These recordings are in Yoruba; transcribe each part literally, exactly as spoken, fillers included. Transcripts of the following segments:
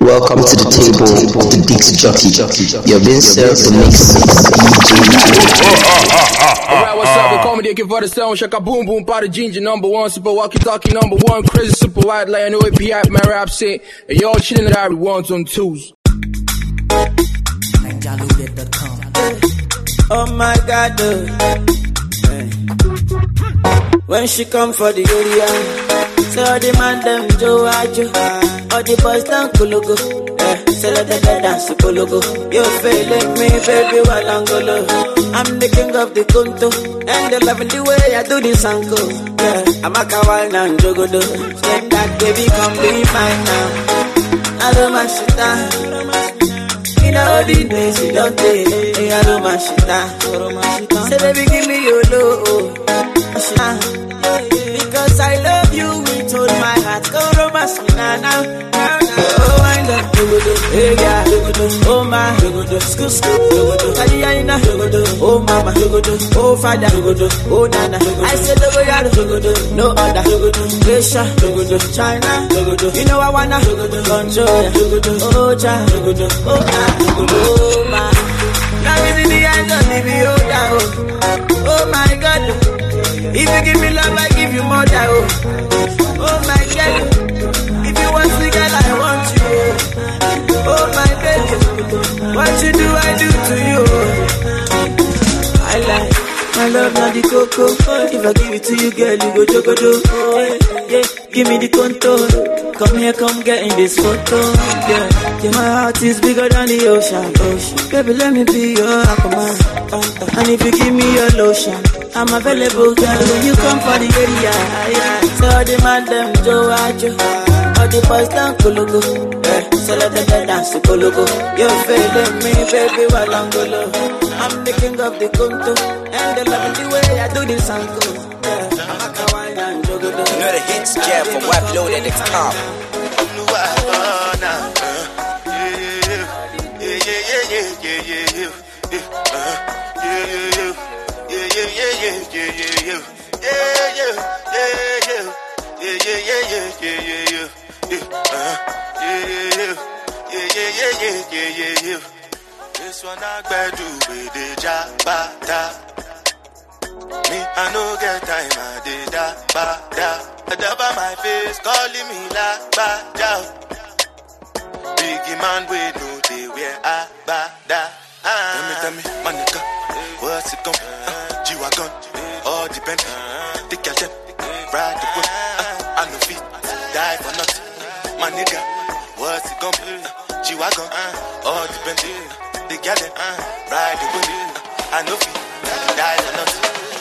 Welcome to the table of the Dixie Jockey. You're being served the mix D J. Alright, what's up? They call me Dicky for the sound. Shaka boom boom, party ginger number one, super walkie talkie number one, crazy super white line, no A P I, my rap set, and y'all chilling at every ones on twos. Oh my God, uh, hey. When she come for the area, so the man them Joe Ajo, all the boys down Kulugu, eh, so let them dance to Kulugu. You feel like me, baby, while I'm golo. I'm the king of the Kunto, and they loving the way I do this uncle. Yeah, I'm a kawaii and jogodo. Say that baby, come be mine now. I don't mind shit down. In all the days you don't take, hey, I don't mind shit down. Say baby, give me your love. Because I love you with all my heart. Go romance me now, now, now, now. Oh, I love you, hey, yeah, oh, my, school, school, oh, mama, oh, father, oh, nana. I said, no other, Asia, China, you know I wanna control, oh, child, oh, oh, my. Now is in the end of the video, oh, my God. If you give me love, I give you more than oh. Oh my God. If you want me, girl, I want you. Oh my baby. What you do, I do to you. I like my love, not the cocoa. If I give it to you, girl, you go jogodo. Oh yeah, give me the contour. Come here, come get in this photo. Yeah, yeah, my heart is bigger than the ocean. Ocean. Baby, let me be your aquaman. And if you give me your lotion, I'm available, girl, when you come for the area. Yeah. So the man them Joe Ajo, all the boys down Kulugu, eh, so let them dance to Kulugu. You feeling me, baby, while I'm golo. I'm the king of the Kunto, and they love the way I do this uncle. Yeah, I'm a kawaii and jogodo. You know the hits jam from Web Loaded X Top. Yeah, yeah, yeah, yeah, yeah, yeah, yeah, yeah, yeah, yeah, yeah, yeah, yeah, yeah, yeah, yeah, yeah, yeah. This one I do with the jabata. Me, I no get time, I did that, ba da. I dab on my face, calling me la ba da. Biggie man, we know they wear a ba da. Tell me, tell me, my nigga, what's it gon' be? G-Wagon, all depend. Take your time, ride the whip. I no fit, die for nothing. My nigga, what's it gon' be? G-Wagon, all depend. Take your time, ride the whip. I no fit, die for nothing.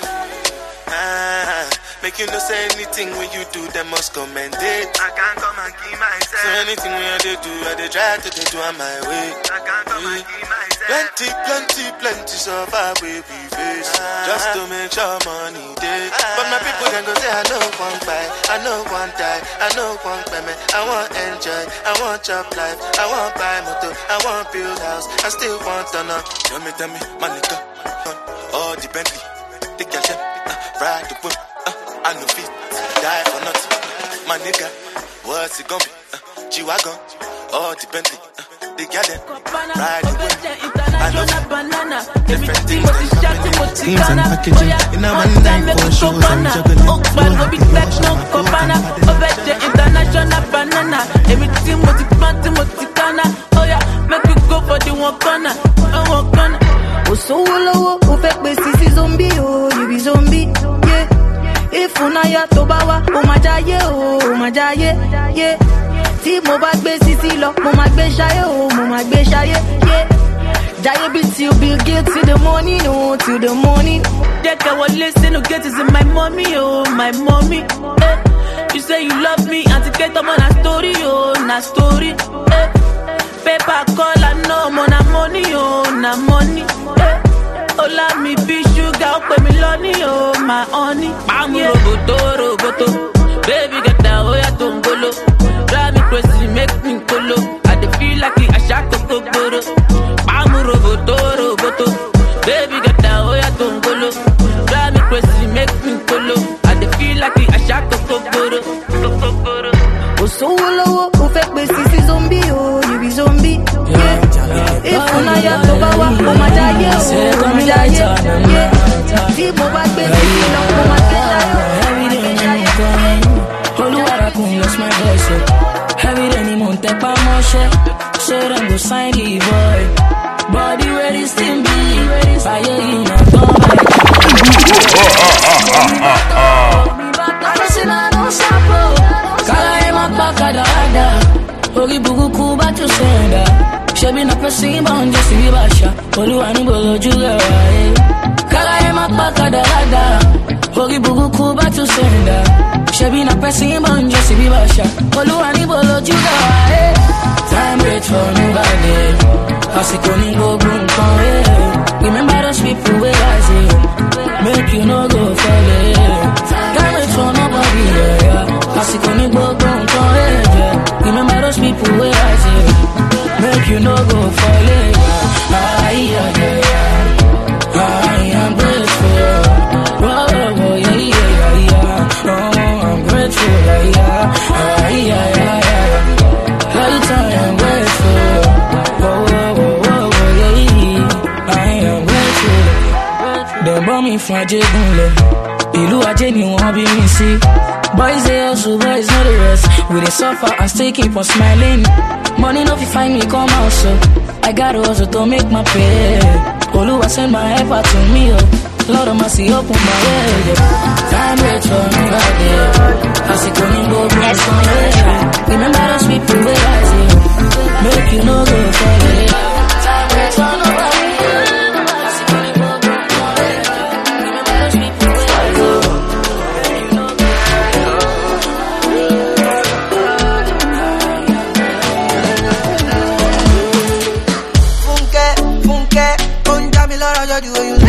Ah, make you no say anything when you do, they must commend it. I can't come and keep myself. So anything when I do, I do try to do on my way. I can't come and keep myself. Plenty, plenty, plenty survive we be face. Ah, just to make sure money day. Ah, but my people then go say I know one buy, I know one die, I know one payment. I want enjoy, I want job life, I want buy motor, I want build house, I still want to know. Tell me, tell me, my nigga, all the Bentley, take your time, uh, ride the whip, uh, I know fit, die for nothing. My nigga, what's it gon' be? Uh, G-Wagon, all the Bentley, uh, they got it, ride the whip. I know different things Teams and packaging in a one night for shows and juggling. Oh, but no big black, no copana. Over the international banana. Everything multi-panty, multi-cana. Oh yeah, make you go for the one corner. Oh, one corner. Oh, so low, oh, fake basis zombie, oh, you be zombie, yeah. If unaya tobawa, oh my jaye, oh my jaye, yeah. Si mo bag basis lo, mo mag be shaye, oh, mo mag be shaye, yeah. Jaye be till Bill Gates till the morning, oh, till the morning. Take I will listen to get is in my mommy, oh, my mommy. Eh. You say you love me, and to get them on a story, oh, na story. Eh. Paper call, I know, mo na money, oh, na money. Eh. Oh, let me be sugar, pay me lonely, oh, my honey. I'm yeah. Roboto, roboto. Baby, get down, oh, yeah, don't go low. Drive me crazy, make me go low. I dey feel like I shot the kokoro. I'm a roboto, roboto. Baby, get down, oh, yeah, don't go low. Drive me crazy, make me go low. I dey feel like I shot the kokoro. Oh, so low, oh, fake basis zombie, oh, you Every day ni monte pa moshe. Say them go sign the boy. Body where this thing be. Fire in a bomb. I say I don't stop. Kala ema pakada ada. Ogi bugu kuba to senda. Shebi na pressing bound just to be basha. Oluwa ni bolo juga wae. Kala ema pakada ada. Ogi bugu kuba to senda. Shebi na pressing bound just to be basha. Oluwa ni bolo juga wae. Time wait for nobody. Asikoni go boom con. Remember those people where I see. Make you no go fall it. Time wait for nobody. Asikoni go boom con. Remember those people where I see. Make you no go fall it. I am grateful. Whoa, whoa, yeah, yeah, yeah. Oh, I'm grateful. Yeah, yeah, yeah, yeah. Right, I am grateful. Whoa, whoa, whoa, whoa, yeah. I am grateful. They brought me from Jegunle. Ilu Aje ni won't be me see. Boys they also, boys know the rest. We they suffer and still keep on smiling. Money no fi find me come out so. I got also to make my pay. Oluwa send my effort to me oh. Lord of mercy open my way. Time wait for nobody. I see coming go bring some way. Remember those people where I see. Make you no go for it. Time wait for nobody. I see coming go bring some way. Remember those people where I see. Make you no go Funke, funke, punja mi lora yo do you.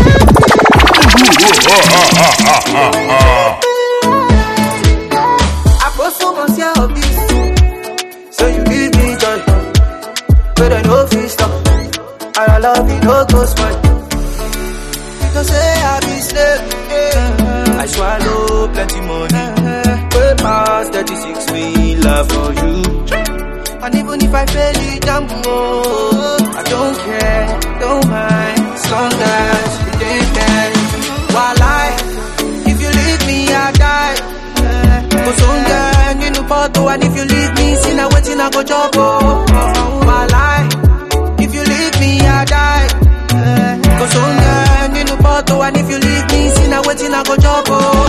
I put so much of this, so you give me joy, but I know if you stop, and I love you no go smile. Because say I be slave, yeah. I swallow plenty money, way past thirty-six we love for you. And even if I fail it, jump I don't care, don't mind, as long as you take care. While I, if you leave me, I die. Cause on the you know photo, and if you leave me, see now waiting I go job. While I, if you leave me, I die. Cause on the you know photo, and if you leave me, see now waiting I go job.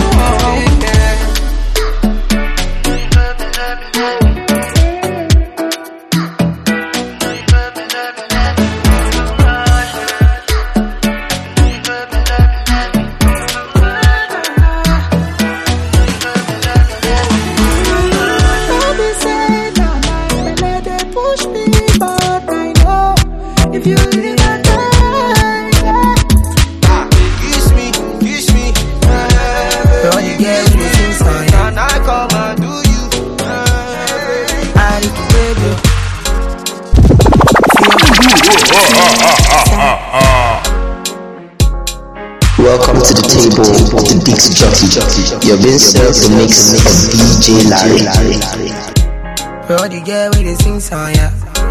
Welcome to the table, the Dix Jockey. You've been served the mix of D J Larry. Bro, the girl with the sing song, yeah.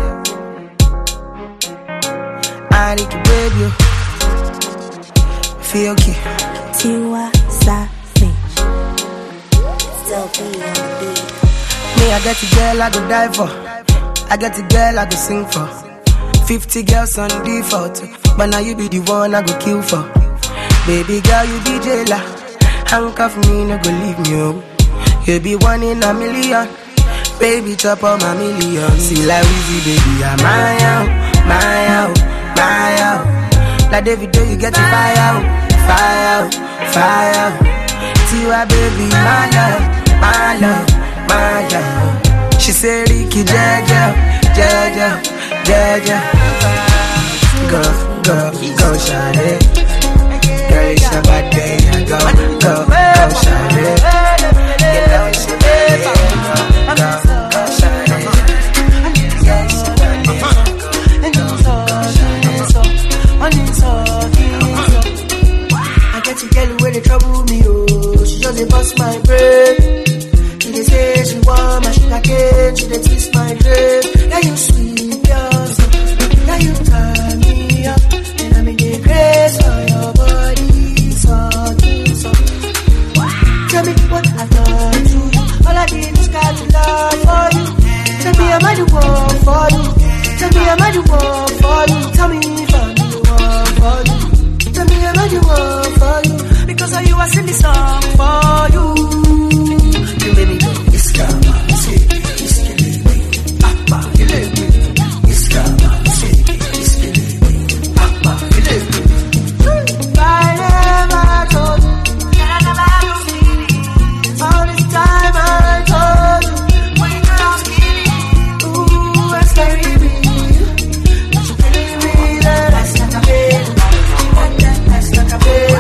I need to baby you. Feel okay. Tiwa Savage. Still be on the beat. Me, I get a girl I go die for. I get a girl I go sing for. Fifty girls on default, but now you be the one I go kill for. Baby girl, you be jailer. Handcuff me, no go leave me home. You be one in a million. Baby, chop on my million. See like Weezy, baby, I'm my out, my out, my out. Like David, do you get the fire out, fire out, fire out. Tiwa, baby, my love, my love, my love. She say Ricky, Jaja, Jaja, Jaja. Go, go, go, shine it. Girl, it's a bad day, go, go, go, shine it. You know it's a bad day, go, go, shine it. Yeah, it's a bad day, go, I get to girl where they trouble me, oh. She just bust my brain. She dey say she want my sugar cane. She dey twist my brain. Yeah, you sweet, yourself. Yeah, you turn me up. And I make it crazy for your body. Tell me what I've done to you. All I did was got to love for you. Tell am I the one for you? Tell me am I the one for you? Tell me if I'm the one for you. Tell me am I the one for you? Because of you I sing this song for you. You made me go, it's karma, say, it's killing me. Akba, you let me. It's karma, say, it's killing me. Akba, you let me. I never told you that I never had no feelings. All this time I told you when you got out skinny. Ooh, that's scary me. But you killing me, that's like a baby. That's like a baby.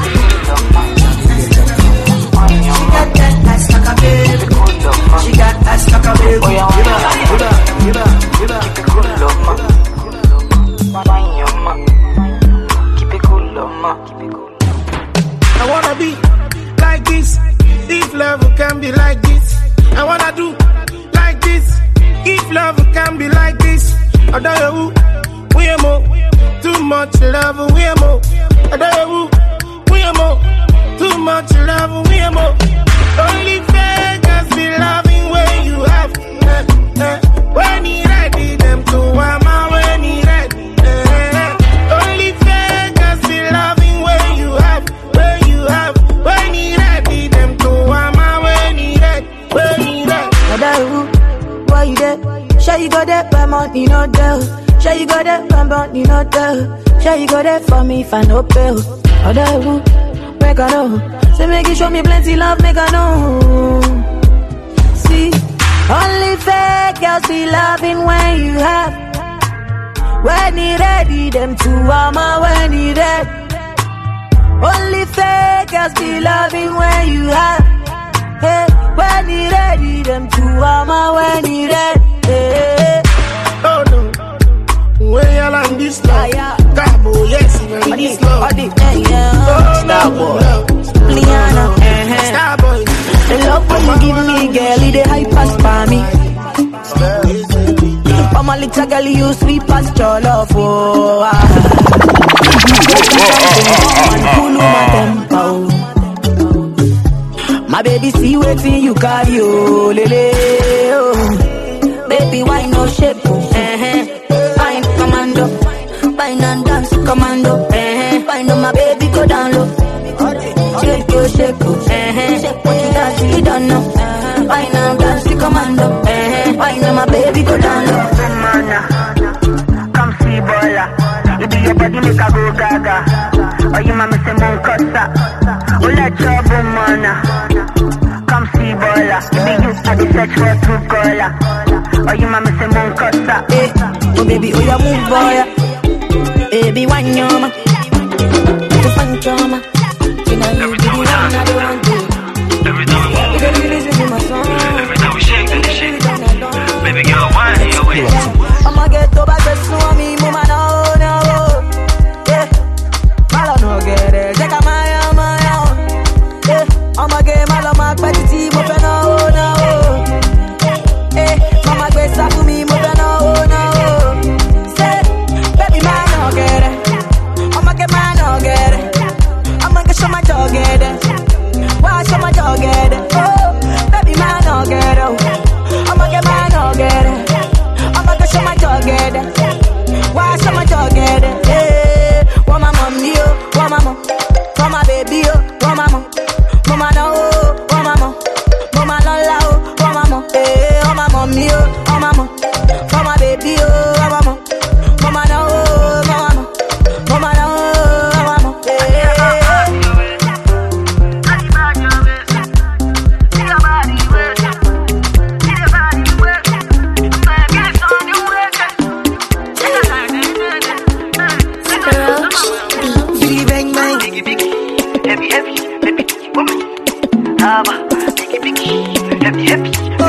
That's like a baby. She got ass like a baby. Oh yeah, give her, give her, give her, give her. Keep it cool, love ma. Wine your ma. Keep it cool, love ma. Keep it cool. I wanna be like this. If love can be like this, I wanna do like this. If love can be like this, I don't know we are more. Too much love, we are more. I don't know we are more. Too much love, we are more. Only fakers be loving when you have. Eh, eh. When he ready, them to wama when he ready. Eh, eh. Only fakers be loving when you have. When you have. When he ready, them to wama when he ready. When he ready. Who? Why you there? Sure you go there, but money no there. Sure you go there, but money no there. Sure you go there for me if I no pay. Other who? Make I know. Say make you show me plenty love, make I know. See, only fake girls be loving when you have. When he ready, them two armor when he ready. Only fake girls be loving when you have. Hey, when he ready, them two armor when he ready. Hey. Oh no, when you land this love, Cabo, yes, when this love. Oh, Starboy, Liana, Starboy. the love when you give me, girl, it the hype pass for me. I'm a little girl, you sweet past your love, oh. Cool my tempo. My baby, see waiting you carry, oh, lele, oh. Baby, why no shape, oh, eh, fine, commando. Fine and dance, commando, eh, fine, my baby, go down low. Shake you, shake you, eh, shake what you dance, you don't know. Fine and dance, commando, eh, fine, my baby, go down low. Come see, bola. You do your body, make a go gaga. Oh, you mama say, mon costa. Oh, let your woman. Come see, bola. You be you at the search for true color. Oh, you mama say, mon costa. Eh, oh, baby, oh, you move, boy. Baby, one yama. The fun drama. You know, you be the one I don't want to. Every time we move, every time we shake, then they shake. Baby girl, why are you away? I'ma get to back to me, mama, no, no. Yeah, Malo no get it. Check out my, my, yeah. I'ma get Malo, my petty, move, no, no. Eh, mama, get stuff for me, move, no, no. Say, baby, man, no get it. I'ma get man, no get it. I'ma get show my dog get it. Why show my dog get it? Oh, baby, man, no get it. I'ma get man, no get it. I'ma get show my dog get it. Why show my dog get it? Hey, want my mommy, oh, want my mom, want my baby, oh, want my mom, mama no, oh, want my mom, mama lola, oh, want my mom, hey, want my mommy, oh, want my mom, want my baby, oh, want my mom, mama no, oh, want my mom, mama no, oh, want my mom, hey. Heavy, heavy, heavy, woman. Ah, biggie, biggie, heavy, heavy,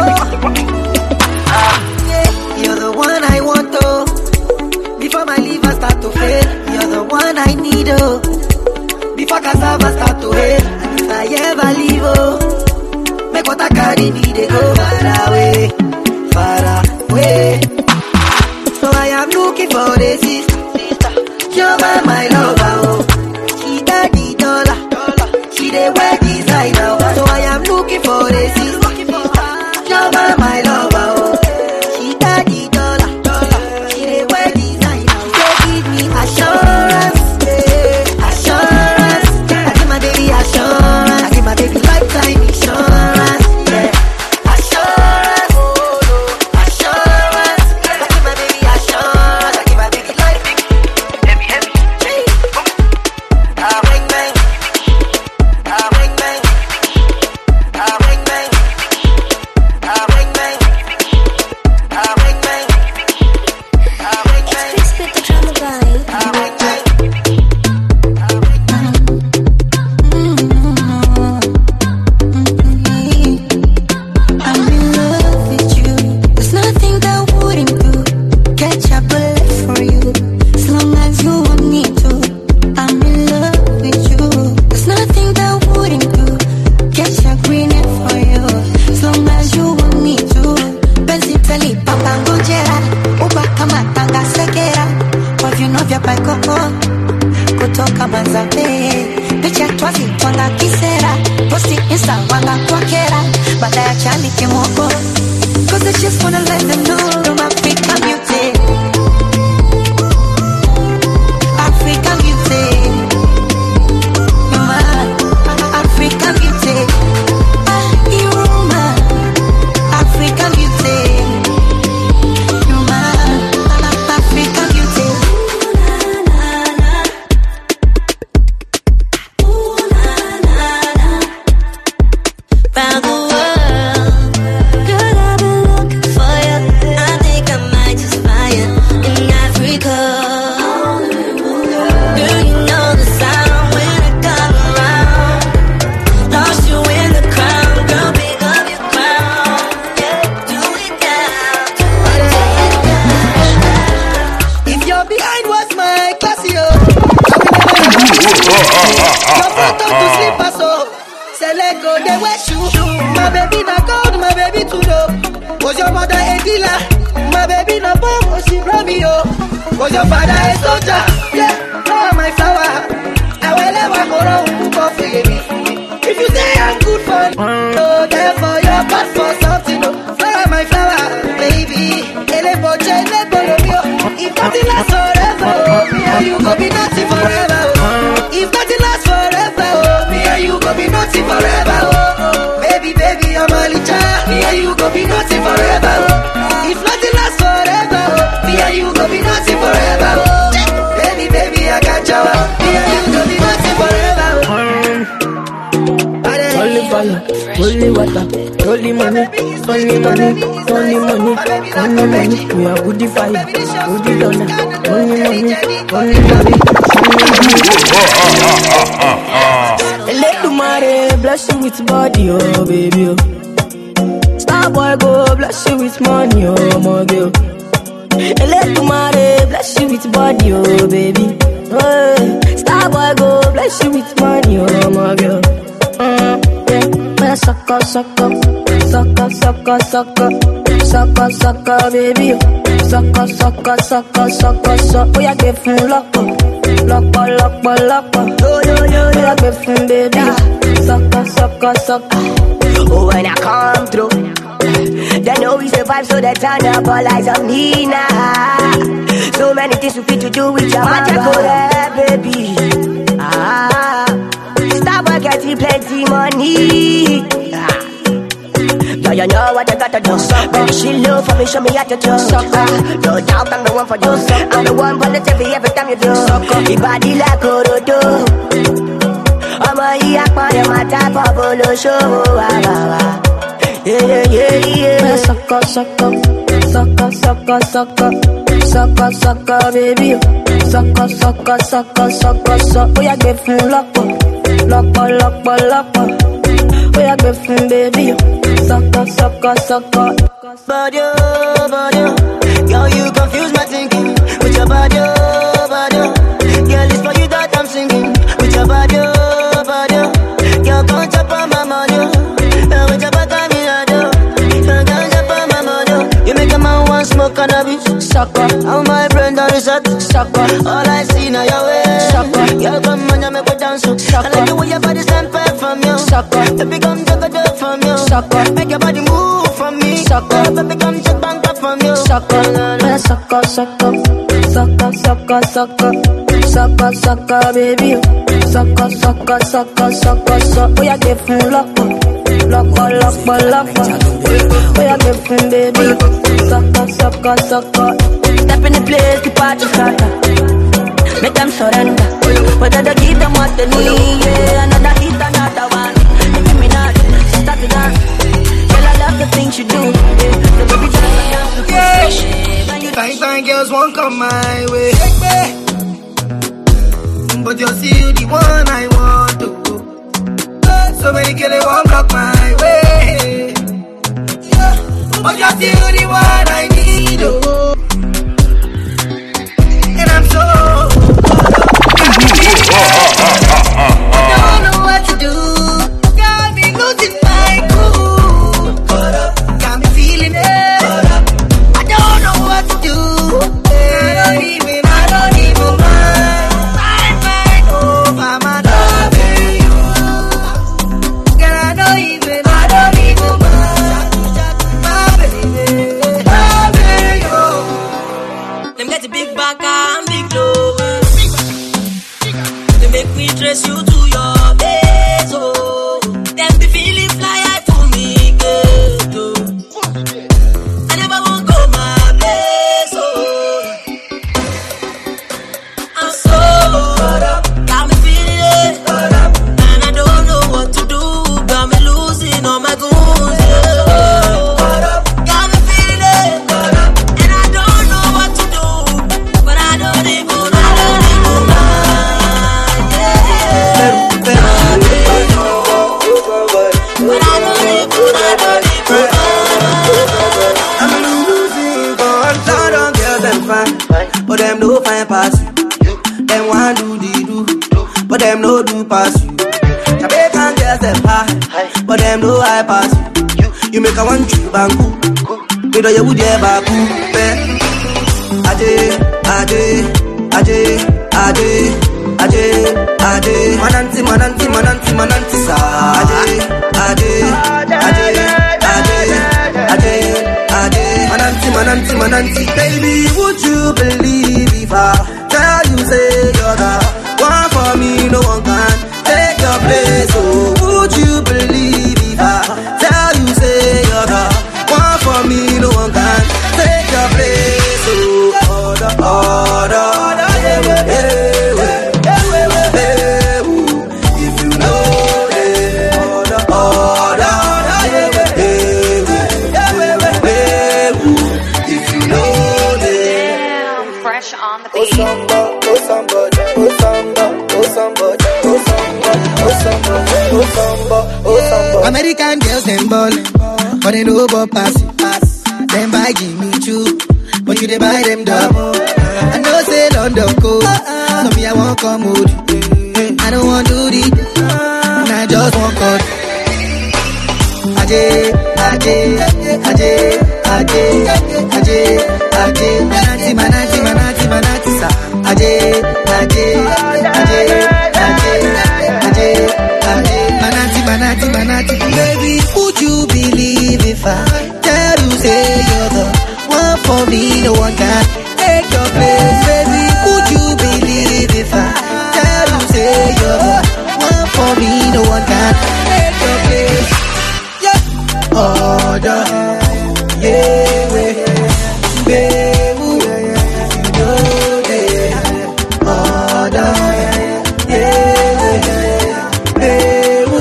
ah, yeah. You're the one I want, oh. Before my liver start to fail, you're the one I need, oh. Before cassava start to hail, and if I ever leave, oh, make what I carry me, they go far away, far away. So I am looking for the sister, you're my, my lover, oh. She daddy dollar, she dey wear designer, so I am looking for the sister, you're my, my lover, oh. She daddy jera, uba kama tanga sekera. Kwa viuno vya paikoko, kutoka Manzabe. Picha twazi twanga kisera, posti insta wanga kwa kera. Bada ya chali kimoko, cause I just wanna let them know I'm African beauty. African beauty. You're my African beauty. You're my African beauty. You're my African beauty. Round the world, girl, I've been looking for you. I think I might just find you in Africa. Girl, you know the sound when I come around. Lost you in the crowd, girl, pick up your crown. Yeah, do it now, do it now. If you're behind was my class, yo, your photo to sleep as so. Select go they wear shoe. My baby na gold, my baby to know. Was your mother a dealer? My baby na bomb, was she Romeo? Was your father a soldier? Yeah, oh my flower. I will ever go wrong for baby. If you say I'm good for no, therefore you're bad for something. No, oh my flower, baby. Ele boche, ele bolomio. If nothing lasts forever, oh, me and you go be nothing forever. Oh. If nothing lasts forever, oh, me and you go be nothing forever. Oh, oh. Baby, baby, I'm a licha. Me and you go be nothing forever. Oh. If nothing lasts forever, oh, me and you go be nothing forever. Oh. Baby, baby, I got you. Me and you go be nothing forever. Oh. Only fire, only water, only money, only money, only money, only money. We are goody fire, goody dollar, only money, only money, let the money bless you with body, oh baby. Oh. Star boy go bless you with money, oh my girl. Let the money bless you with body, oh baby. Oh, star boy go bless you with money, oh my girl. Mm, yeah, sucker, sucker, sucker, sucker, sucker, sucker, sucker, baby. Sucker, sucker, sucker, sucker, sucker. Oh, yeah, give him lock up, lock up, lock up, lock up. Yo, yo, yo, yeah, give him baby. Sucker, sucker, sucker. Oh, when I come through, they know we survive, so they turn up all eyes on me now. So many things we fit to do with your mama, baby. Ah. Starboy getting plenty money. Ah. Yeah, you know what I gotta do. Baby, she love for me, show me how to do. Ah. No doubt I'm the one for you. I'm the one for the T V every time you do. Your body like Orodo. I'm a yak man, I'm a type of bolo show. Yeah, yeah, yeah. Sucker, sucker, sucker, sucker, sucker, sucker, sucker, baby. Sucker, sucker, sucker, sucker, sucker. Oh, yeah, give him lock up. Lock up, lock up, lock up. Oh, yeah, give him baby. Sucker, sucker, sucker. Body, body, girl, you confuse my thinking with your body, body. Girl, it's for you that I'm singing with your body, body. Girl, come chop on my money, with your body, me do. Girl, come chop on my money. You make a man want smoke cannabis, sucker. How my brain done reset, sucker. All I see now your way, sucker. Girl, come on, you make me dance, sucker. I like the way your body stand back from you, sucker. Baby, come take a dip from you, sucker. Make your body move from me, sucker. Baby, come take bank up from you, sucker. Man, sucker, sucker, sucker, sucker, sucker, sucker, sucker, baby. Sucker, sucker, sucker, sucker, sucker. Oh, yeah, give him lock up, lock up, lock up, lock up. Oh, yeah, give him baby. Sucker, sucker, sucker. Step in the place, the party starter. Make them surrender. Whether they give them what they need, yeah. Another hit, another one. Give me that, start to dance. Girl, I love the things you do, yeah. So baby, tell me how to push. Fine, fine girls won't come my way, but you're still the one I want to. So many girls they won't block my way, but you're still the one I need. Oh. And I'm so I don't know what to do. Got me losing my cool. Got me feeling it. I don't know fine, but them no fine pass you. Them want do the do, but them no do pass you. Jamaican girls them high, but them no high pass you. You make a one trip and cool, you know you would ever cool. Ade, ade, ade, ade, ade, ade. Mananti, mananti, mananti, mananti sa. Ade, ade, ade, ade, ade, ade. Mananti, mananti, mananti. Baby, would you believe if I tell you say you're the one for me, no one can take your place. Oh, would you believe if I tell you say you're the one for me, no one can take your place. Oh, order, order, order, hey, hey, hey, hey, hey, if you know it, order, order, order, hey, hey, hey, if you know it. Fresh on the beat. Oh, samba, oh, samba, oh, samba, oh, samba, oh, samba, oh, samba, oh, samba, oh, samba. American girls, them ballin', but they know about pass it. Them buy Jimmy Choo, but you they buy them double. I know say London cold, so me I won't come with you. I don't want to do this, and I just want cut. Aje, aje, aje, aje, aje, aje, manati, manati, manati, manati sa. Aje, aje, aje, aje, aje, aje, manati, manati, manati. Baby, would you believe if I tell you say you're the one for me, no one can take your place, baby? Would you believe if I tell you say you're the one for me, no one can take your place? Yeah. Order, yeah, baby, you know that. Order, yeah, baby,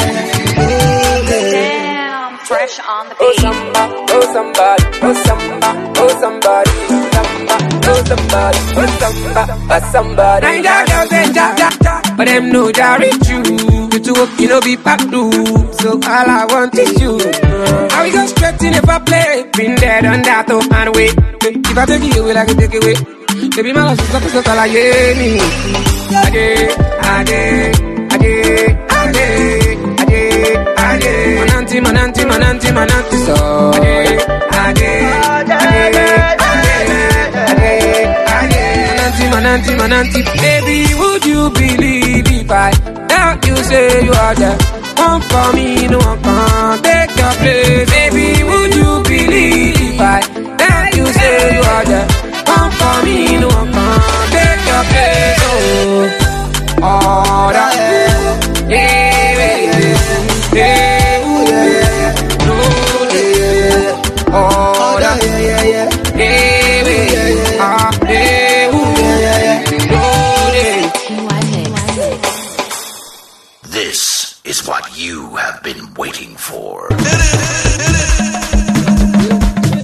Damn, fresh on the Oh samba, oh somebody, oh samba, oh somebody, samba, oh somebody, oh samba, oh somebody. Ninja girls and ja ja ja, but them know that reach you. You to work, you know be packed do. So all I want is you. How we go straight in if I play? Been there, done that, oh and wait. If I take you away, I can take it away. Baby, my love is like a sort of like me. Ade, ade, ade, ade, ade, ade. Mananti, mananti, mananti, mananti, so. Ade, ade, ade, ade, ade, ade. Mananti, mananti, mananti. Baby, would you believe if I tell you say you are the one for me, no one can take your place? Baby, would you believe if I tell you say you are the one for me, no one can take your place? Oh, all that, yeah, yeah, yeah, no, yeah, all that, yeah, yeah, yeah, yeah, ah, yeah, no, This is what you have been waiting for.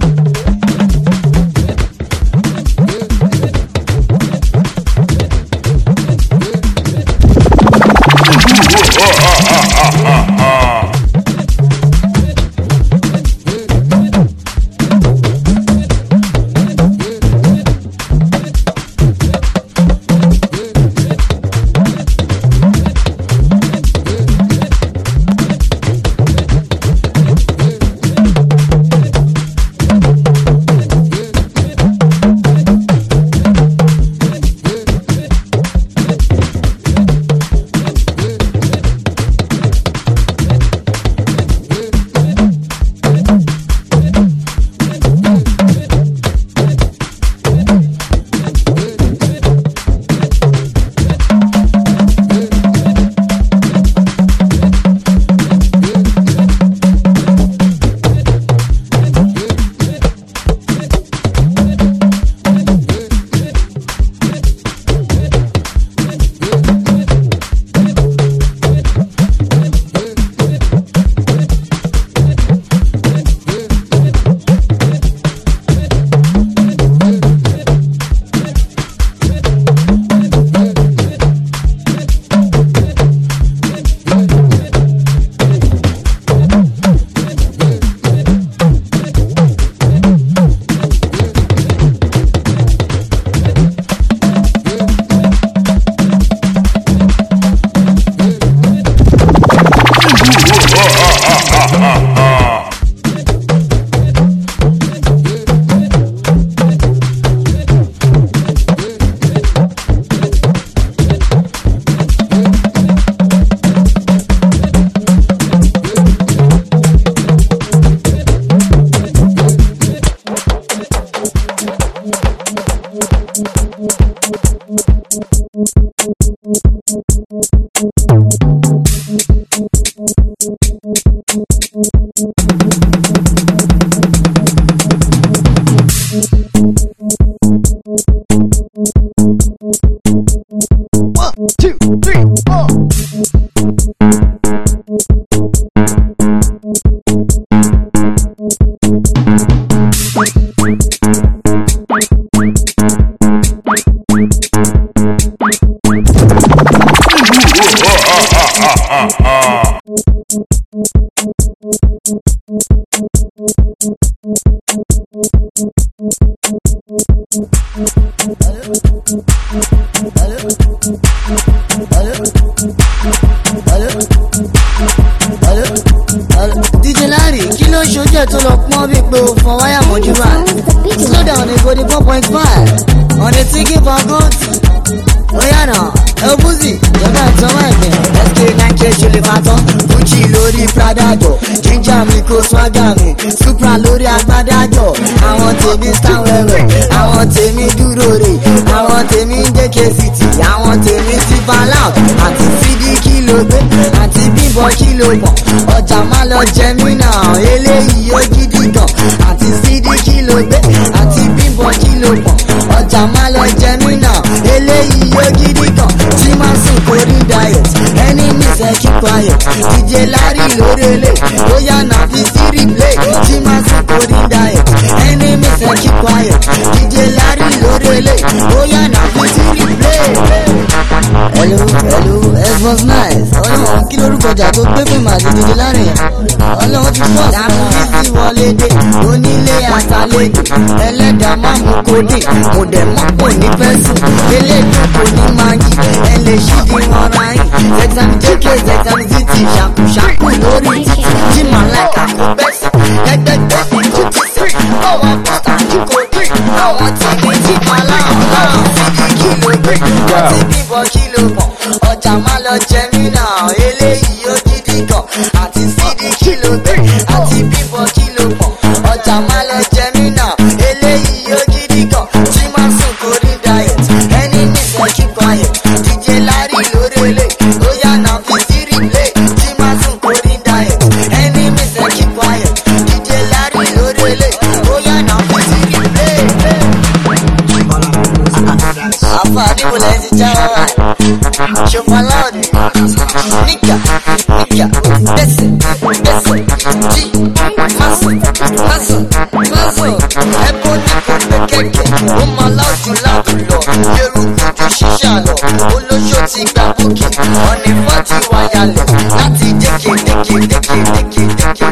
D J Larry, kí ló ṣojú ẹ̀ tó lọ pọ́n bí pé o fọ wáyà mọ́jú rà? Slow down, they go to four point five. On the ticket for good. Oh yeah, no. El Buzzi, jọba ìtọ́wọ́ ẹ̀gbẹ́. S K nine K ṣe lè fa tán. Gucci lórí Prada jọ. Ginger mi kò swagger mi. Supra lórí agbádá jọ. Àwọn tèmi stand wẹ̀wẹ̀. Àwọn tèmi dúró rè. Àwọn tèmi ń dé K-City. Àwọn tèmi ti fall out. Àti Sidi kí ló gbé. Àti Bímbọ́ kí ló mọ̀. Ọjà má lọ jẹ mí náà. Eléyìí ó gidi gan. Àti Sidi kí ló gbé. Àti Bímbọ́ kí ló mọ̀. Ọjà má lọ jẹ mí náà. Eléyìí ó gidi gan. Tí máa sùn kò rí diet. Ẹni mi fẹ́ kí quiet. D J Larry lórele. Bóyá náà fi sí replay. Tí máa sùn kò rí diet. Ẹni mi fẹ́ kí quiet. D J Larry lórele. Bóyá náà fi sí replay. Hello, hello, Xbox nice. Ọlọ́run kí lórúkọ ọjà tó gbé fún màdì D J Larry yẹn. Ọlọ́run ti pọ̀ sí àwọn ìsì wọlé dé. Onílé àtàlejò. Ẹlẹ́dàá máa mú kódé. Mo dẹ̀ mọ́ kò ní fẹ́ sùn. Elédùn kò ní máa yí. Ẹ lè ṣí di wọn ra yín. Zexam J K, Zexam Z T, ṣàkùṣàkù lórí títì. Jí màá láìka kó bẹ́ sí. Ẹgbẹ́gbẹ́ ní kò tí sí. Ọwọ́ pọ́tà ní kò dé. Àwọn tí mi ti pa láwọn láwọn fìdí kí ló gbé. Àti Bímbọ́ kí ló mọ̀. Ọjà má lọ jẹ mí náà. Eléyìí ó gidi gan. Àti Sidi kí ló gbé. Àti Bímbọ́ kí ló mọ̀. Ọjà má lọ jẹ mí náà. Eléyìí ó gidi gan. Tí máa sùn kò rí diet. Ẹni mi fẹ́ kí quiet. D J Larry lórele. Ó yá náà fi sí replay. Tí máa sùn kò rí diet. Ẹni mi fẹ́ kí quiet. D J Larry lórele. Ó yá náà fi sí replay. Àfà àdìbò lẹ́yìn ti já wá wá. Ṣọ̀fà láòdì. Níkà, níkà, bẹ́sẹ̀, bẹ́sẹ̀, jí, másùn, másùn, másùn. Ẹ̀bùn ní kò pé kẹ̀kẹ́. Ó máa láòdì láàbù lọ. Yorùbá ju ṣíṣà lọ. Olóṣó ti gba búkì. Ọ̀nì fọ́tì wáyàlẹ̀. Láti dékè, dékè, dékè, dékè, dékè,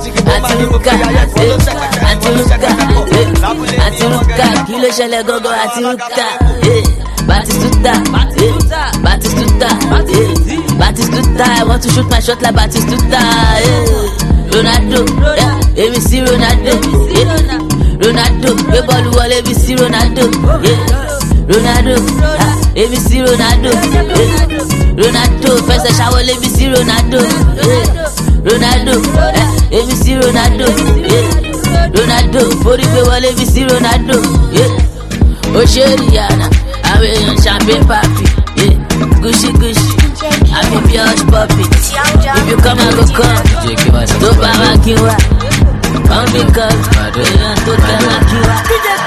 Atiruka, Atiruka, Atiruka, kilo ṣẹlẹ̀ gogo Atiruka, Batistuta, Batistuta, Batistuta, I want to shoot my shot like Batistuta, Ronaldo, emi si Ronaldo, Ronaldo, gbé bọ́ọ̀lù wọlé bí sí Ronaldo, Ronaldo, emi si Ronaldo, Ronaldo, fẹsẹ̀ ṣàwọlé bí sí Ronaldo, Ronaldo, emi si Ronaldo, Ronaldo, forí gbé wọlé bí sí Ronaldo, ó ṣe Rihanna, àwọn èèyàn champagne papi, Gucci Gucci, àmì bí hush puppy, if you come I go come, tó bá wá kí wá, come because èèyàn tó tẹ̀ wá kí wá.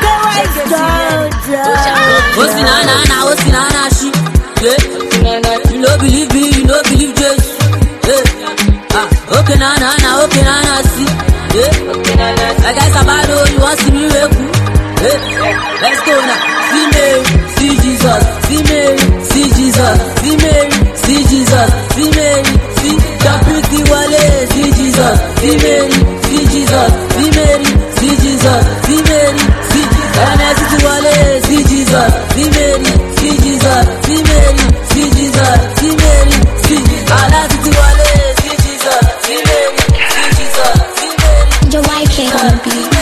Ó sì náà náà náà, ó sì náà náà ṣí, you no believe me, you no believe Jesus. Okay, na na na, okay, na na, see. Yeah. I got somebody you want to see me wake. Yeah. Let's go now. See Mary, see Jesus. See Mary, see Jesus. See Mary, see Jesus. See Mary, see the pretty wale. See Jesus. See Mary, see Jesus. See Mary, see Jesus. See Mary, see the wale. See Jesus. See Mary, see Jesus. See Mary, see Jesus. See Mary, see Allah the wale. Your wife can't on the beat.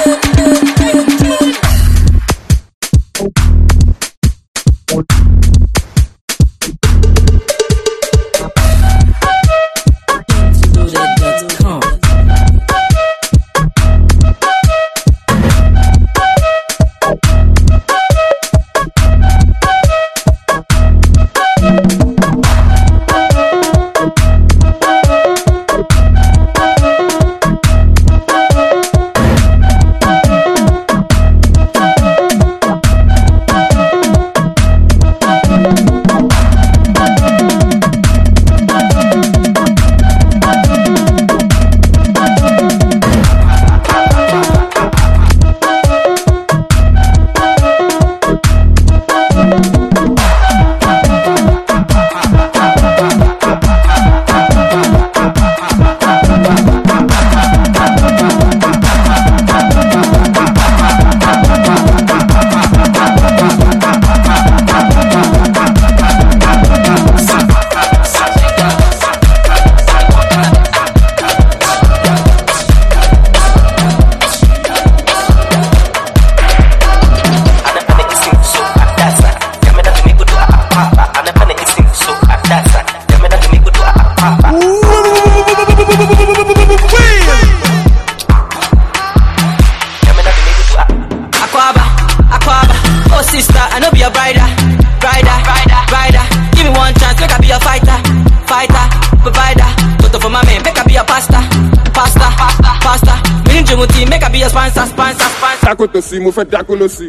Dakoto si, mo fẹ́ dákolo si.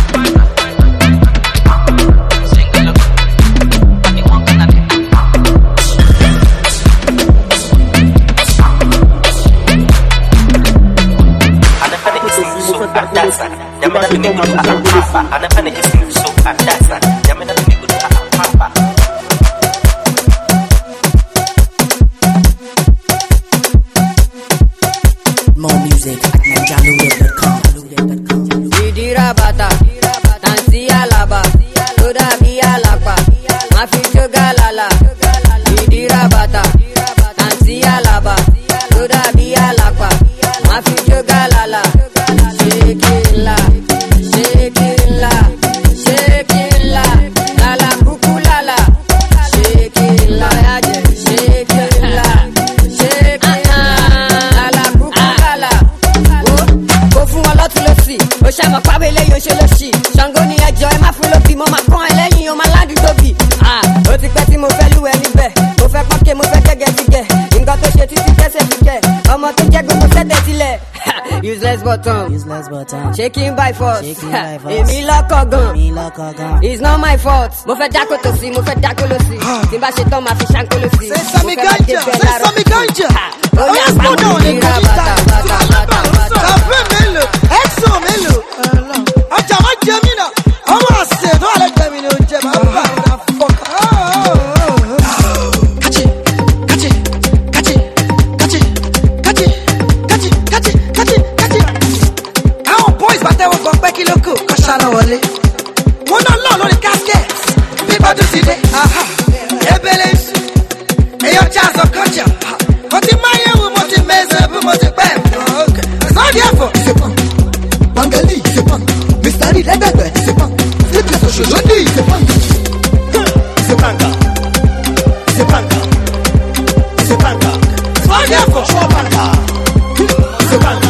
More music at ninjalude dot com. Bata, Nancy Alaba, Toda Bialapa, Mafi Galala, Idira Bata, Nancy Alaba, Toda Bialapa, Mafi Galala, Shake it la, shake it la, shake it la, Lala Kukulala, shake it la, shake it la, shake it la, Lala Kukulala, go for a lot to see, Oshama Pabele. Ṣàngó ni ẹjọ́ ẹ má fún lóbi mo máa kán ẹ lẹ́yìn o máa ládùú tóbi. Ó ti pẹ́ tí mo fẹ́ lú ẹ níbẹ̀ mo fẹ́ pọ́nkẹ́ mo fẹ́ gẹ́gẹ́ jígẹ̀ nǹkan tó ṣe títí tẹ́sẹ̀ fi kẹ̀ ọmọ tó jẹ́ gbogbo sẹ́tẹ̀ sílẹ̀. Useless button, useless button, shaking by force, èmi lọ́kọ̀ gan, it's not my fault. Mo fẹ́ dákòtò sí, mo fẹ́ dákòlò sí, tí n bá ṣe tán máa fi ṣàǹkólò sí. Ṣé sami ganja, ṣé sami ganja, ó yà pa mo ní ra bàtà bàtà bàtà bàtà. Kàfé mélòó, ẹ̀sùn mélòó, ọjà má jẹ mí náà, ọmọ àṣẹ tó wà lẹ́gbẹ̀ẹ́ mi ni ó jẹ máa ń bá àwọn afọ́kà. Kàchí, kàchí, kàchí, kàchí, kàchí, kàchí, kàchí, lóko kọ́ṣáná wọlé. Wọ́n náà lọ lórí casket bí bọ́dún ti dé. Ebele isu, èyàn jazz ọkọ̀jà. Mo ti máa yẹ wo mo ti mẹ́sẹ̀ bí mo ti pẹ́. Sọ́ọ́dì ẹ̀fọ́ ìsèpọ̀. Bangali ìsèpọ̀. Mister Lee lẹ́gbẹ̀gbẹ̀ ìsèpọ̀. Fliplet òṣèlódì ìsèpọ̀. Ìsèpàǹkà. Ìsèpàǹkà. Ìsèpàǹkà. Sọ́ọ́dì ẹ̀fọ́ ṣọ́ọ̀pàǹkà. Ìsèpàǹkà.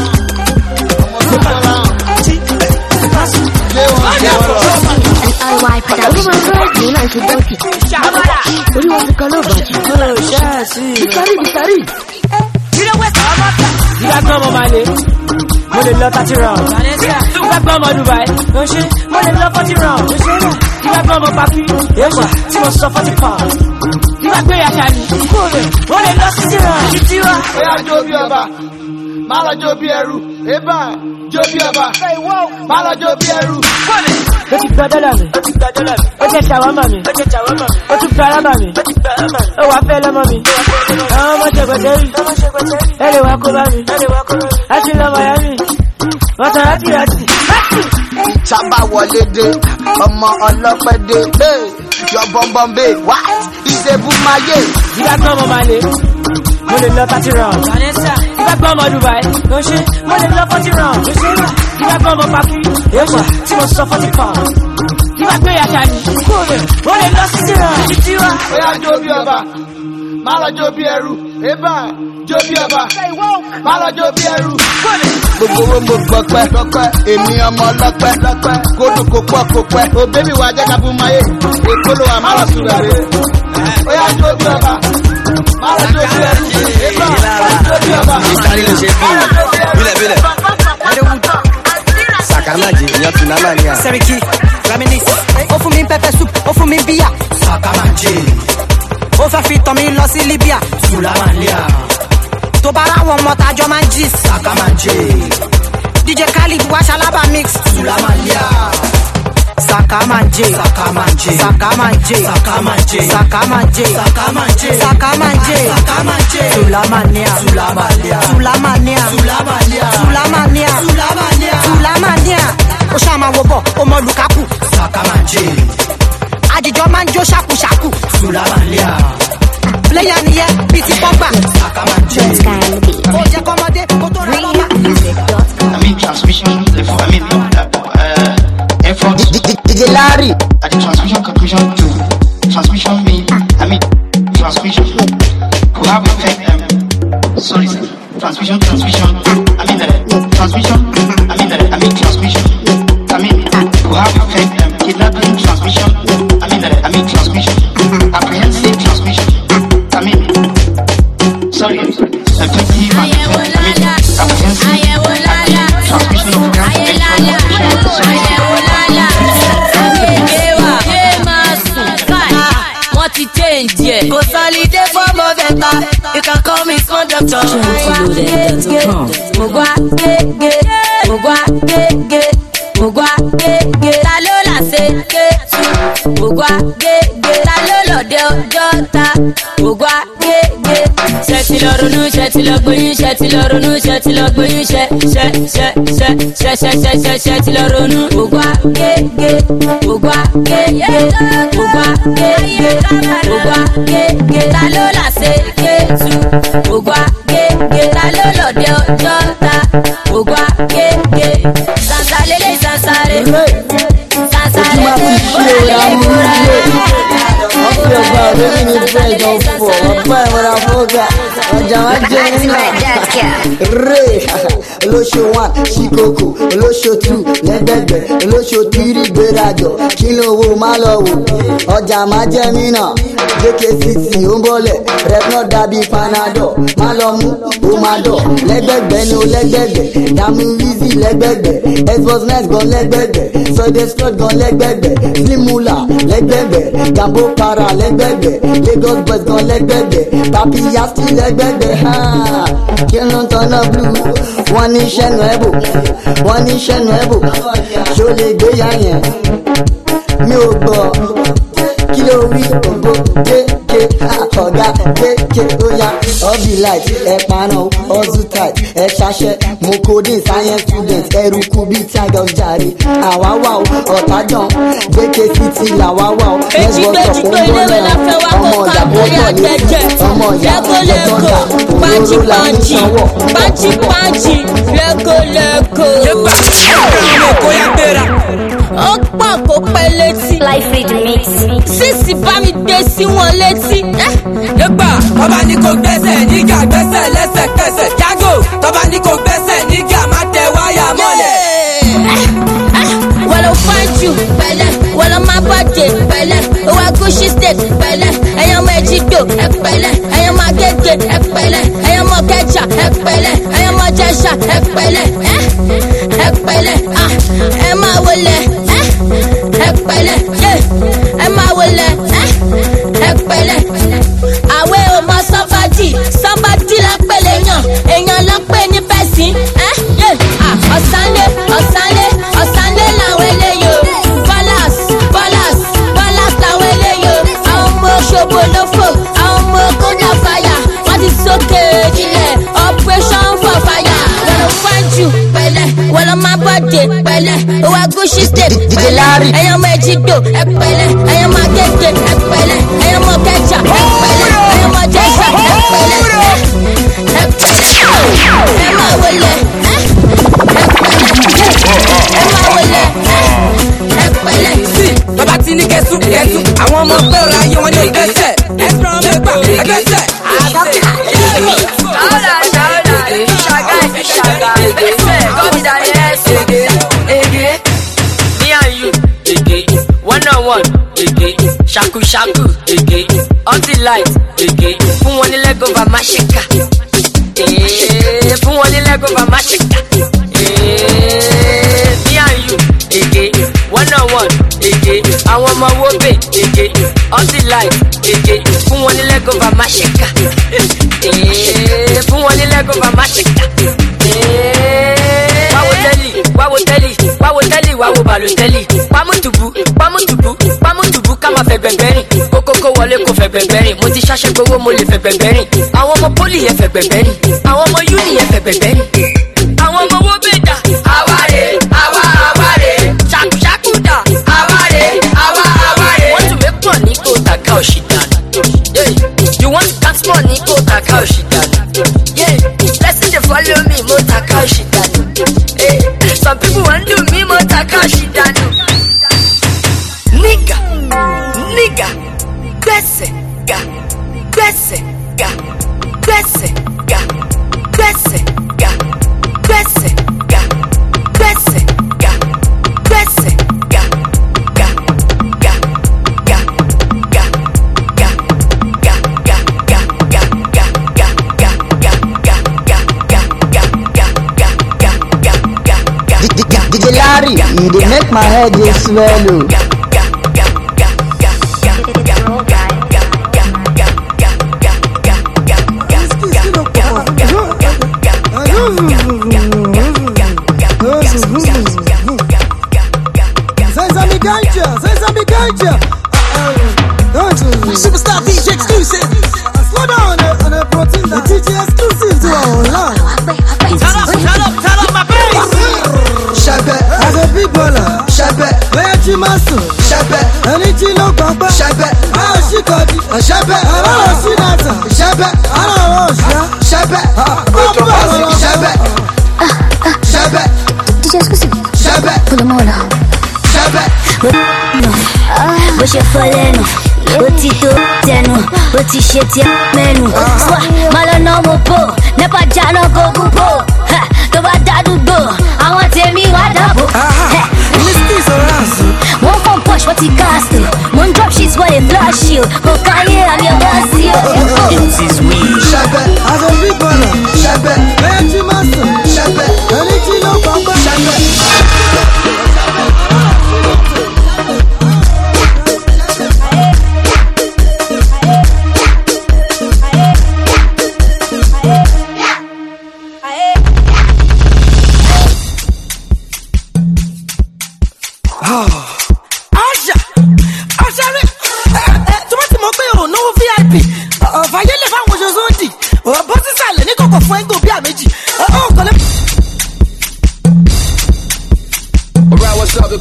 I Y production. You like to do it. What do you want to call over? Oh, yes. Bisari, Bisari. You know what's up? You got no money. Mo lè lọ thirty round. You got no money Dubai. Don't you? Mo lè lọ forty round. You got no money Papi. Yes, tí mo sọ forty pounds. You got gbé yàtà ni. Mo lè lọ sixty round. Títí wa. Ó yá jó bí ọba. Má lọ jó bí ẹrú. Ébà jó bí ọba. Má lọ jó bí ẹrú. Ó ti gba dọ́là mi. Ó jẹ́ ṣàwámà mi. Ó tún gba alábà mi. Ó wà fẹ́ lọ́mọ mi. Àwọn ọmọ ṣẹ̀gbẹ̀tẹ̀ rí. Ẹ lè wá kó bá mi. A ti lọ Miami. Wọ́n tàn láti láti. Sábà wọlé dé, ọmọ ọlọ́pẹ́ dé. Yọ bọ́m̀bọ́m bẹ́ẹ̀ wá. Ìṣèbù máa yé. Ìgbà gbọ́n ọmọ máa lè. Mo lè lọ thirty round. Ìgbà gbọ́n ọmọ Dubai. Mo lè lọ forty round. Ìgbà gbọ́n ọmọ Papi. Èèwà tí mo sọ forty pounds. Ìgbà gbé yàtà ni. Mo lè lọ sixty round. Títí wa. Ó yá jó bí ọba. Má lọ jó bí ẹrú. Ébà jó bí ọba. Má lọ jó bí ẹrú. Gbogbo owó mo gbọpẹ́ lọ́pẹ́, èmi ọmọ ọlọ́pẹ́ lọ́pẹ́, kódù kò pọ̀ kò pẹ́, o bébí wa jẹ́ ká fún mayé, èkó ló wà má lọ sùn rẹ̀. Ó yá jó bí ọba, má lọ jó bí ẹrú, ébà jó bí ọba. Ìsáré ló ṣe bí bílẹ̀ bílẹ̀. Sàkámàjì ìyàn tùnámà ni à. Sẹ́ríkì, Reminisce, ó fún mi pepper soup, ó fún mi bíyà. Sàkámàjì. Ó fẹ́ fi tàn mí lọ sí Libya. Sùlámàlíà. Tó bá ráwọn ọmọ tájọ́ máa ń jí. Sàkámàjì. D J Khalid wá ṣalábà mix. Sùlámàlíà. Sakamanje, Sakamanje, Sakamanje, Sakamanje, Sakamanje, Sakamanje, Sakamanje, Sakamanje, Sulamania, Sulamania, Sulamania, Sulamania, Sulamania, Sulamania, Sulamania. Ó ṣá máa wo bọ̀, ó mọ Lukaku. Sakamanje. Àdìjọ máa ń jó ṣàkúṣàkú. Sulamania. Player nìyẹn bíi ti Pogba. Sakamanje. Ó jẹ́ kọ́mọdé kó tó rẹ̀ lọ́ba. I mean transmission, therefore, I mean uh, effort. D J Larry. At the transmission conclusion to transmission mean, I mean transmission could have effect. Um, sorry, sir. Transmission, transmission. I mean uh, transmission. I mean uh, I mean transmission. I mean could have effect. Um, kidnapping transmission. I mean uh, I mean transmission. Apprehensive transmission. I mean sorry. Effective. I mean apprehensive. Transmission of Consolidate for more better. You can call me conductor. Mogwa gege, mogwa gege, mogwa gege. Ta ló la ṣe ketu? Mogwa gege. Ta ló lọ dé ọjọ́ ta? Mogwa gege. Ṣé ti lọ ronú, ṣé ti lọ gbóyún, ṣé ti lọ ronú, ṣé ti lọ gbóyún, ṣé ṣé ṣé ṣé ṣé ṣé ṣé ṣé ṣé ti lọ ronú. Mogwa gege, mogwa gege, mogwa gege, mogwa gege. Ta ló la ṣe ketu? Mogwa gege. Ta ló lọ dé ọjọ́ ta? Mogwa gege. Sansalele sansare, sansare, orale orale. Ọ̀pẹ̀ ọ̀gbà lórí ní bẹ́ẹ̀ gan fọ̀, ọ̀pẹ̀ ìwọ̀n àfọ́gà, ọjà wá jẹ́ nínú. Rè olóṣò one ṣíkòkò, olóṣò two lẹ́gbẹ̀gbẹ̀, olóṣò three gbérajọ, kí ló wo má lọ wò, ọjà má jẹ́ mínà, J K sixty ó ń bọ̀lẹ̀, rep náà dàbí panadol, má lọ mú ó má dọ̀, lẹ́gbẹ̀gbẹ̀ ni ó lẹ́gbẹ̀gbẹ̀, dàmú wíìzì lẹ́gbẹ̀gbẹ̀, Xbox Next gan lẹ́gbẹ̀gbẹ̀, Sunday Scott gan lẹ́gbẹ̀gbẹ̀, Slimula lẹ́gbẹ̀gbẹ̀, Gambo para lẹ́gbẹ̀gbẹ̀, Lagos boys gan lẹ́gbẹ̀gbẹ̀, Papi Yasti lẹ́gbẹ̀gbẹ̀, kí ló ń tọ́nà blue, wọ́n ní sẹ́nu ẹ̀bù, wọ́n ní sẹ́nu ẹ̀bù, ṣó lè gbé yá yẹn, mi ò gbọ́, kí ló wí ògbó kéèké, ọ̀gá kéèké ó yá ọ̀bì light ẹ̀ paná ọ̀zù tight ẹ̀ ṣaṣẹ́ mo coding science student ẹ̀rù kú bí tiger ọ̀jàre àwa wà ó ọ̀tájàn gbèké city làwa wà ó let's go talk ó ń bọ̀ náà ọmọ ìyàbọ̀ tọ̀lé ọmọ ìyàbọ̀ tọ̀lá òróró la ń sanwó. Panchi panchi lẹ́kọ̀ọ́ lẹ́kọ̀ọ́. Ó pọ̀ kó pẹ́ létí. Life read mix. Sísì bá mi gbé sí wọn létí. Yẹ́pà tọ́ba ní kò gbẹ́sẹ̀ nígà gbẹ́sẹ̀ lẹ́sẹ̀kẹsẹ̀ jágò tọ́ba ní kò gbẹ́sẹ̀ nígà má tẹ wáyà mọ́lẹ̀. Wọ́n lọ find you pẹ̀lẹ́, wọ́n lọ máa bọ́dé pẹ̀lẹ́, owó Gucci state pẹ̀lẹ́, ẹ̀yàn ọmọ Èjìgbò ẹ pẹ̀lẹ́, ẹ̀yàn ọmọ Agége ẹ pẹ̀lẹ́, ẹ̀yàn ọmọ Kẹjà ẹ pẹ̀lẹ́, ẹ̀yàn ọmọ Jẹ̀ṣà ẹ pẹ̀lẹ́, ẹ pẹ̀lẹ́, ẹ máa wọlé, ẹ pẹ̀lẹ́, ẹ máa wọlé, ẹ pẹ̀lẹ́. Àwẹ̀ ò mọ somebody, somebody la pẹ̀lẹ́ yàn, èèyàn lọ pé ní pẹ̀sìn, ọ̀sánlé, ọ̀sánlé, ọ̀sánlé làwọn eléyò, bọ́lás, bọ́lás, bọ́lás làwọn eléyò, àwọn ọmọ Òṣogbo ló fò, àwọn ọmọ kódà fàyà, wọ́n ti sókè nílẹ̀, operation for fire, wọ́n lọ find you pẹ̀lẹ́, wọ́n lọ máa bọ́dé pẹ̀lẹ́, owó Gucci state pẹ̀lẹ́, ẹ̀yàn ọmọ Èjìgbò ẹ pẹ̀lẹ́, ẹ̀yàn ọmọ Agége ẹ pẹ̀lẹ́, ẹ̀yàn ọmọ Kẹjà ẹ pẹ̀lẹ́, ẹ̀yàn ọmọ Jẹ̀ṣà ẹ pẹ̀lẹ́, ẹ pẹ̀lẹ́, ẹ máa wọlé, ẹ máa wọlé, ẹ pẹ̀lẹ́. Sí bàbá tí ní kẹsù kẹsù àwọn ọmọ pé ọ̀rọ̀ ayé wọn ní ìgbésẹ̀ ẹ̀sùn ọmọ ẹgbà ẹgbẹ́sẹ̀. Ṣáúdà ṣáúdà ìṣàgá ìṣàgá ìgbésẹ̀ gómìnà ní ẹ̀sìn èdè èdè. Me and you èdè one on one èdè ṣàkú ṣàkú èdè until light èdè fún wọn ní lẹ́gọ̀ bá má ṣe kà fún wọn ní lẹ́gọ̀ bá má ṣe kà. Me and you èdè one on one èdè àwọn ọmọ wo bè èdè until light èdè fún wọn ní lẹ́gọ̀ bá má ṣe kà fún wọn ní lẹ́gọ̀ bá má ṣe kà. Wáwo tẹ́lì wáwo tẹ́lì wáwo tẹ́lì wáwo bàlùtẹ́lì pàmùtùbù pàmùtùbù pàmùtùbù ká máa fẹ́ gbẹ̀gbẹ́ rìn kókókó wọlé kó fẹ́ gbẹ̀gbẹ́ rìn mo ti ṣàṣẹ gbowó mo lè fẹ́ gbẹ̀gbẹ́ rìn àwọn ọmọ pólì yẹn fẹ́ gbẹ̀gbẹ́ rìn àwọn ọmọ yúnì yẹn fẹ́ gbẹ̀gbẹ́ rìn àwọn ọmọ owó bèdà àwárè àwa àwárè ṣàkúṣàkú dà àwárè àwa àwárè. wọ́n tún mẹ́pọ̀ ní kó tàkà òṣì dànù you want to cut small ní kó tàkà òṣì dànù blessing dey follow me mo tàkà òṣì dànù some people wan do me mo tàkà òṣì dànù. Nigga, nigga, gbẹ́sẹ̀ ga, gbẹ́sẹ̀ ga, gbẹ́sẹ̀ ga, gbẹ́sẹ̀ ga, gbẹ́sẹ̀ ga, gbẹ́sẹ̀ ga, gbẹ́sẹ̀ ga, ga, ga, ga, ga, ga, ga, ga, ga, ga, ga, ga, ga, ga, ga, ga, ga, ga, ga, ga. D J Larry, you dey make my head dey swell o. Superstar D J exclusive. Slow down on a protein. The D J exclusive to our online. Turn up, turn up, turn up my bass. Shabbat, as a big baller. Shabbat, where you master. Shabbat, energy low papa. Shabbat, ah she got it. Shabbat, I don't see that. Shabbat, I don't know. Shabbat, Shabbat, Shabbat, D J exclusive. Shabbat, pull them all out. Shabbat, bó ṣe fọ́ lẹ́nu ó ti tó tẹnu ó ti ṣe tiẹ̀ mẹ́nu wá má lọ ná mo bò nípa jáná gbogbo bò tó bá dádúgbò àwọn tèmi wá dàbò. wọ́n kàn push wọ́n ti gáàsì wọ́n drop shit wọ́n lè flash you kò káyé àmì ọ̀gá sí o. it is we. Shabbat, as a big baller. Shabbat, where you master. Shabbat, energy low papa. Shabbat.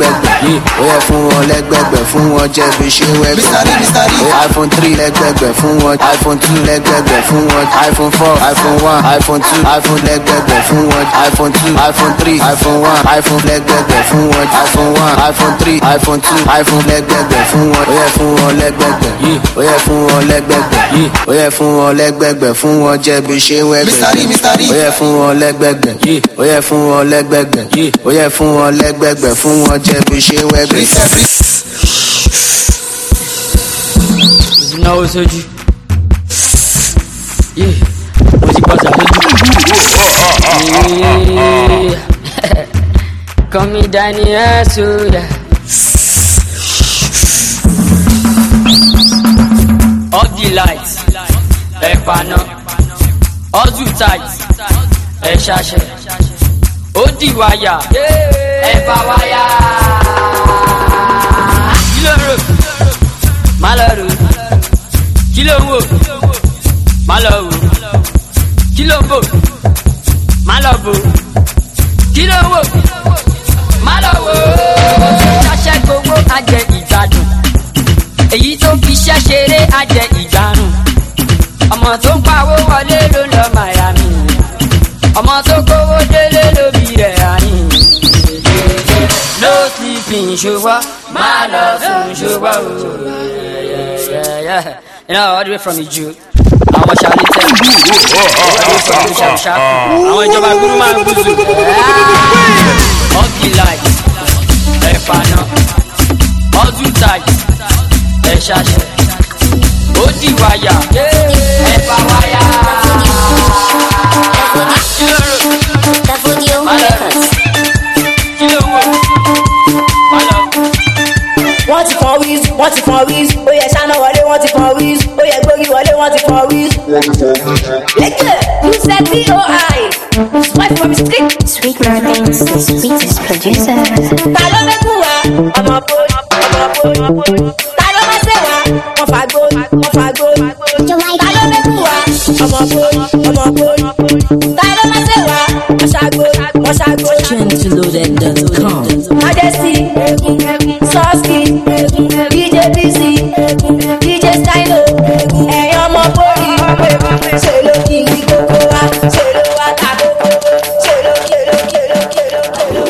lẹ́gbẹ̀gbẹ̀ ó yẹ fún wọn lẹ́gbẹ̀gbẹ̀ fún wọn jẹ́ bí ṣe wẹ́gbẹ̀. iPhone three lẹ́gbẹ̀gbẹ̀ fún wọn iPhone two lẹ́gbẹ̀gbẹ̀ fún wọn iPhone four iPhone one iPhone two iPhone lẹ́gbẹ̀gbẹ̀ fún wọn iPhone two iPhone three iPhone one iPhone lẹ́gbẹ̀gbẹ̀ fún wọn iPhone one iPhone three iPhone two iPhone lẹ́gbẹ̀gbẹ̀ fún wọn ó yẹ fún wọn lẹ́gbẹ̀gbẹ̀ ó yẹ fún wọn lẹ́gbẹ̀gbẹ̀ ó yẹ fún wọn lẹ́gbẹ̀gbẹ̀ fún wọn jẹ́ bí ṣe wẹ́gbẹ̀ ó yẹ fún wọn lẹ́gbẹ̀gbẹ̀ ó yẹ fún wọn lẹ́gbẹ̀gbẹ̀ ó yẹ fún wọn lẹ́gbẹ̀gbẹ̀ fún wọn jẹ́ bí ṣe wẹ́gbẹ̀. ìnáwó sójú mo ti pàṣẹ lójú. Kọ́mi dání ẹ̀ sódà. All the lights ẹ̀ paná all too tight ẹ̀ ṣaṣẹ ó di wáyà ẹ̀ bá wáyà. Kí ló rò? Má lọ rò. Kí ló ń wò? Má lọ wò. Kí ló ń bò? Má lọ bò. Kí ló ń wò? Má lọ wò. Ṣaṣẹ gbogbo ajẹ ìgbádùn. Èyí tó fi iṣẹ́ ṣeré ajẹ ìgbárùn. Ọmọ tó ń pawó wọlé ló lọ Miami. Ọmọ tó kówó délé ló bí rẹ̀ àní. No sleeping ṣùgbọ́n má lọ sùn ṣùgbọ́n o. You know, all the way from Iju. Àwọn ṣàlẹ̀ tẹ̀. Àwọn ìjọba gúrú máa ń gúúsù. All the lights ẹ̀ paná all too tight ẹ̀ ṣaṣẹ ó di wáyà ẹ̀ bá wáyà. Wọ́n ti fọ́n wíìs, wọ́n ti fọ́n wíìs, ó yẹ ṣáná wọlé, wọ́n ti fọ́n wíìs, ó yẹ gbógi wọlé, wọ́n ti fọ́n wíìs. Lẹ́kẹ̀, you said P O I, swipe from street. Sweet Martins, the sweetest producer. Ta ló mẹ́kún wa? Ọmọ bó, ọmọ bó. Ta ló máa ṣe wa? Wọ́n fàgbó, wọ́n fàgbó. Ta ló mẹ́kún wa? Ọmọ bó, ọmọ bó. Ta ló máa ṣe wa? Wọ́n ṣàgbó, wọ́n ṣàgbó. Trend to loaded dot com. Majesty, Sosky, D J B C, D J Stylo, ẹ̀yin ọmọ bóyí, ṣe ló kí n gbogbo wa, ṣe ló wá ta gbogbo, ṣe ló kélo kélo kélo kélo.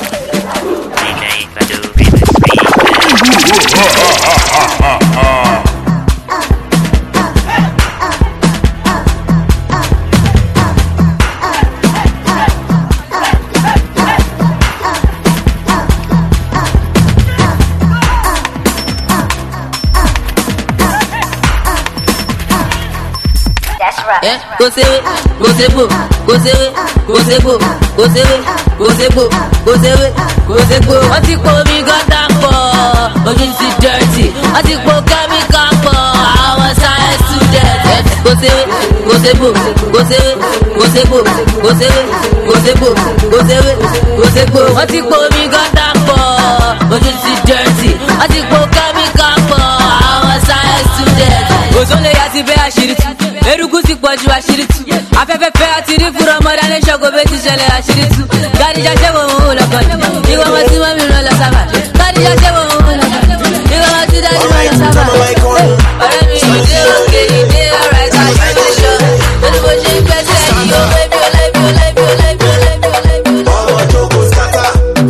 Go say it, go say boo, go say it, go say boo, go say it, go say boo, go say it, go say boo. Wọ́n ti kó mi gọ́tà pọ̀, ojú ti dirty. Wọ́n ti kó kẹ́míkà pọ̀, àwọn science student. Go say it, go say boo, go say it, go say boo, go say it, go say boo, go say it, go say boo. Wọ́n ti kó mi gọ́tà pọ̀, ojú ti dirty. Wọ́n ti kó kẹ́míkà pọ̀, àwọn science student. Òṣòlè yà ti bẹ́ àṣírí tú. Eruku ti pọ̀ ju àṣírí tú. Afẹ́fẹ́ fẹ́ àti rí fúnra ọmọdé alẹ́ ṣọ́kò bẹ́ẹ̀ ti ṣẹlẹ̀ àṣírí tú. Gàdíjà ṣẹ́gun òun lọ́kọ̀ ni. Ìwọ ọmọ tí wọ́n mi rán lọ sábà. Gàdíjà ṣẹ́gun òun lọ́kọ̀ ni. Ìwọ ọmọ tí dájú rán lọ sábà. Ọ̀rẹ́ mi ìdí òkè ìdí ọ̀rẹ́ ká ṣe ṣọ́. Lórí bó ṣe ń gbẹ́sẹ̀ yìí ó lẹ́bí ó lẹ́bí ó lẹ́bí ó lẹ́bí ó lẹ́bí ó lẹ́bí. Ọmọ jókòó skata.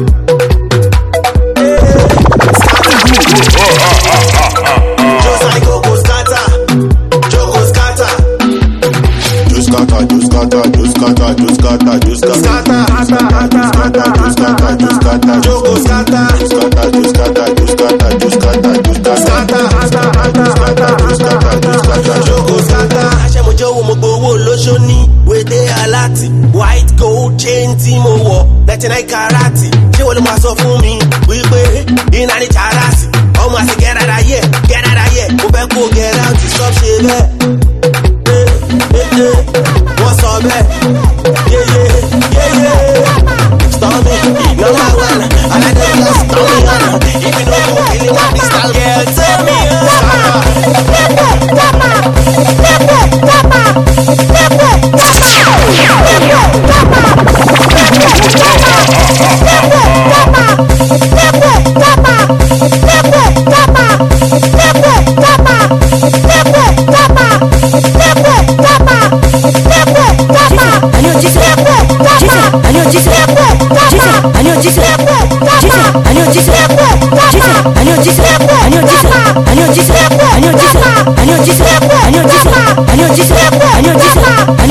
Just like Gogo skata. Jogo skata. Just skata, just skata, just skata, just skata, just skata. Skata, skata, just skata, just skata. Jogo skata. Just skata, just skata, just skata, just skata, just skata. Skata, skata, skata, just skata, just skata. Jogo skata. Aṣẹ́ mo jọ̀wọ́ mo gbowó lóṣù ní wédé aláàtì. White gold chain tí mo wọ̀ ninety-nine karati. Ṣé wọ́n ló máa sọ fún mi wípé iná ní charasi? Ọmọ àti get out of here, get out of here. Mo fẹ́ kó get out, stop ṣe bẹ́ẹ̀. Wọ́n sọ bẹ́ẹ̀, yéyé, yéyé. Stop me, number one, I like the plus, stop me on. If you don't go, really want this style, girl, tell me. Step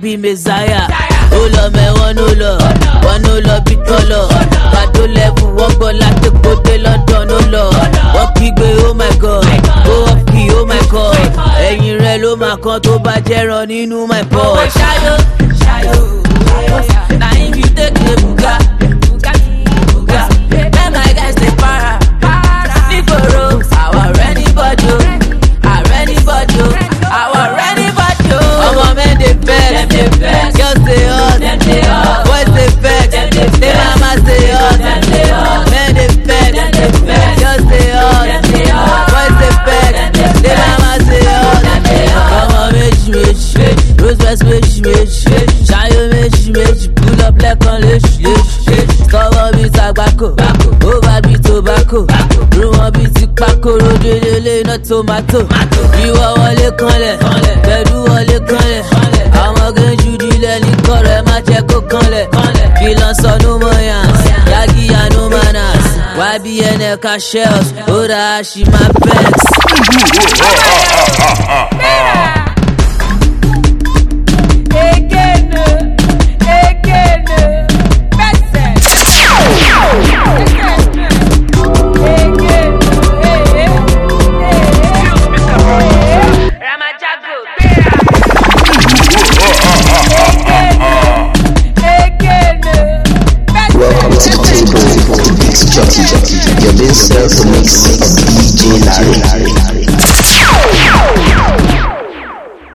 be Messiah. Oh Lord, me one no love, one no love be color. Got to level one go like the go to London no love. What big way, oh my God, oh up key, oh my God. Ẹyin rẹ ló máa kan tó bá jẹran nínú my pot. Ṣayó, ṣayó, na him you take the buga, buga, buga. Make my guys dey para, nígboro. Our anybody, our anybody, our anybody. Ọmọ men dey vex, girls dey hot, boys dey vex, dey mama dey hot. Men dey vex, girls dey hot, boys dey vex, dey mama dey hot. Ọmọ méjì méjì, rose west méjì méjì, ṣayọ méjì méjì, pull up lẹ́kan léṣi léṣi. Kọ́wọ́ bíi tagbákò, over bíi tobacco, rú wọn bíi ti pákó, rodélélé iná tomato. Ìwọ wọlé kanlẹ̀, pẹ̀lú wọlé kanlẹ̀, àwọn gẹ́jú dilẹ̀ ní kọ̀rọ̀ ẹ má jẹ́ kó kanlẹ̀. Kí lọ sọ no moyans, yagi and no manners, why be ẹnẹ ka shells, ó rà á ṣì máa vex. Welcome to the table, Mix Jockey. You're being served the mix of D J Larry.